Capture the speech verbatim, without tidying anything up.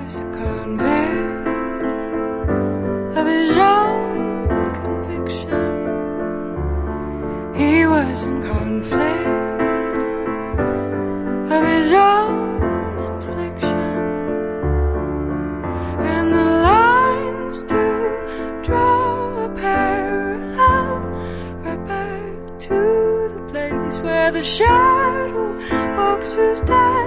was a convict of his own conviction. He was in conflict of his own infliction, and the lines to draw a parallel right back to the place where the shadow boxers died.